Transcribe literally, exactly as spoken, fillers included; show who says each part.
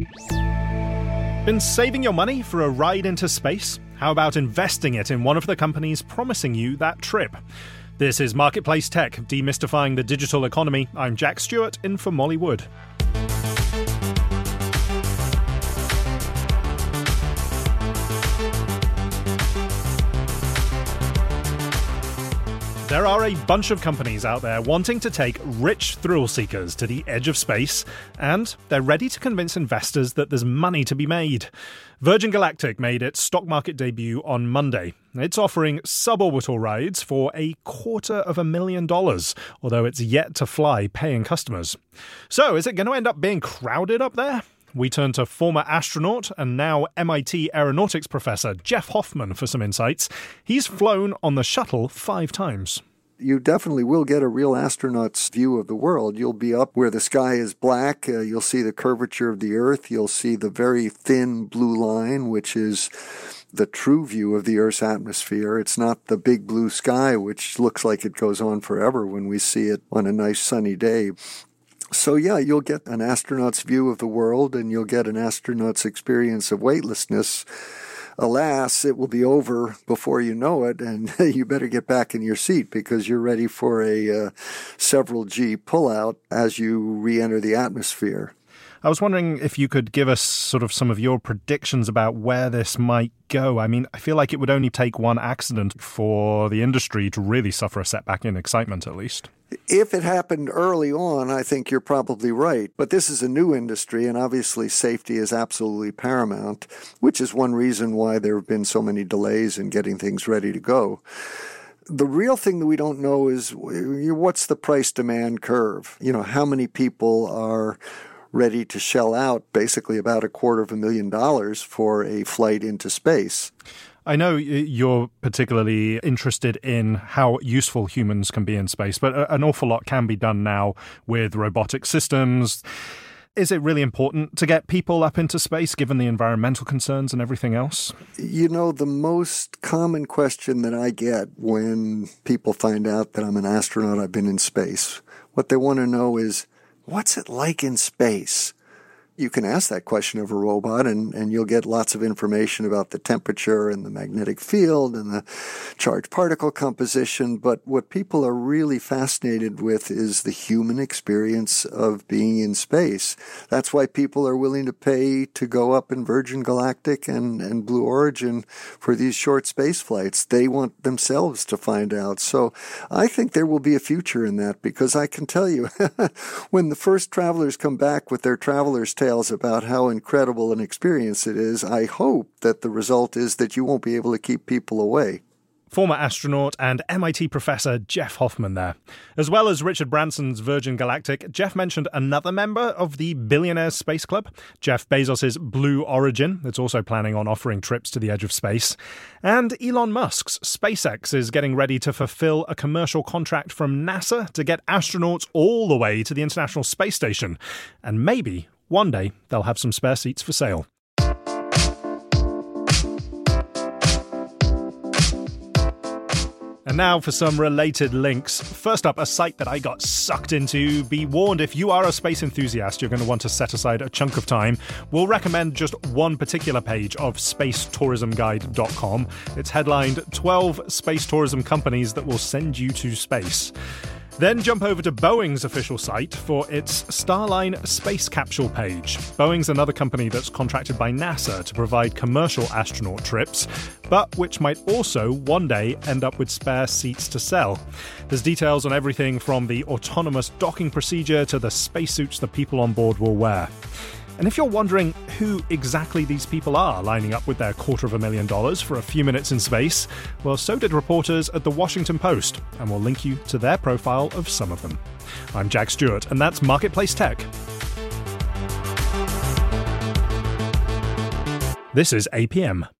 Speaker 1: Been saving your money for a ride into space? How about investing it in one of the companies promising you that trip? This is Marketplace Tech, demystifying the digital economy. I'm Jack Stewart, in for Molly Wood. There are a bunch of companies out there wanting to take rich thrill seekers to the edge of space, and they're ready to convince investors that there's money to be made. Virgin Galactic made its stock market debut on Monday. It's offering suborbital rides for a quarter of a million dollars, although it's yet to fly paying customers. So, is it going to end up being crowded up there? We turn to former astronaut and now M I T aeronautics professor Jeff Hoffman for some insights. He's flown on the shuttle five times.
Speaker 2: You definitely will get a real astronaut's view of the world. You'll be up where the sky is black. Uh, you'll see the curvature of the Earth. You'll see the very thin blue line, which is the true view of the Earth's atmosphere. It's not the big blue sky, which looks like it goes on forever when we see it on a nice sunny day. So yeah, you'll get an astronaut's view of the world, and you'll get an astronaut's experience of weightlessness. Alas, it will be over before you know it, and you better get back in your seat because you're ready for a uh, several G pullout as you re-enter the atmosphere.
Speaker 1: I was wondering if you could give us sort of some of your predictions about where this might go. I mean, I feel like it would only take one accident for the industry to really suffer a setback in excitement, at least.
Speaker 2: If it happened early on, I think you're probably right. But this is a new industry, and obviously safety is absolutely paramount, which is one reason why there have been so many delays in getting things ready to go. The real thing that we don't know is what's the price-demand curve? You know, how many people are ready to shell out basically about a quarter of a million dollars for a flight into space.
Speaker 1: I know you're particularly interested in how useful humans can be in space, but an awful lot can be done now with robotic systems. Is it really important to get people up into space, given the environmental concerns and everything else?
Speaker 2: You know, the most common question that I get when people find out that I'm an astronaut, I've been in space, what they want to know is, what's it like in space? You can ask that question of a robot, and, and you'll get lots of information about the temperature and the magnetic field and the charged particle composition. But what people are really fascinated with is the human experience of being in space. That's why people are willing to pay to go up in Virgin Galactic and, and Blue Origin for these short space flights. They want themselves to find out. So I think there will be a future in that, because I can tell you, when the first travelers come back with their traveler's tales about how incredible an experience it is, I hope that the result is that you won't be able to keep people away.
Speaker 1: Former astronaut and M I T professor Jeff Hoffman there. As well as Richard Branson's Virgin Galactic, Jeff mentioned another member of the Billionaires Space Club, Jeff Bezos' Blue Origin, that's also planning on offering trips to the edge of space. And Elon Musk's SpaceX is getting ready to fulfill a commercial contract from NASA to get astronauts all the way to the International Space Station. And maybe one day, they'll have some spare seats for sale. And now for some related links. First up, a site that I got sucked into. Be warned, if you are a space enthusiast, you're going to want to set aside a chunk of time. We'll recommend just one particular page of space tourism guide dot com. It's headlined twelve Space Tourism Companies That Will Send You to Space. Then jump over to Boeing's official site for its Starline Space Capsule page. Boeing's another company that's contracted by NASA to provide commercial astronaut trips, but which might also one day end up with spare seats to sell. There's details on everything from the autonomous docking procedure to the spacesuits the people on board will wear. And if you're wondering who exactly these people are lining up with their quarter of a million dollars for a few minutes in space, well, so did reporters at The Washington Post, and we'll link you to their profile of some of them. I'm Jack Stewart, and that's Marketplace Tech. This is A P M.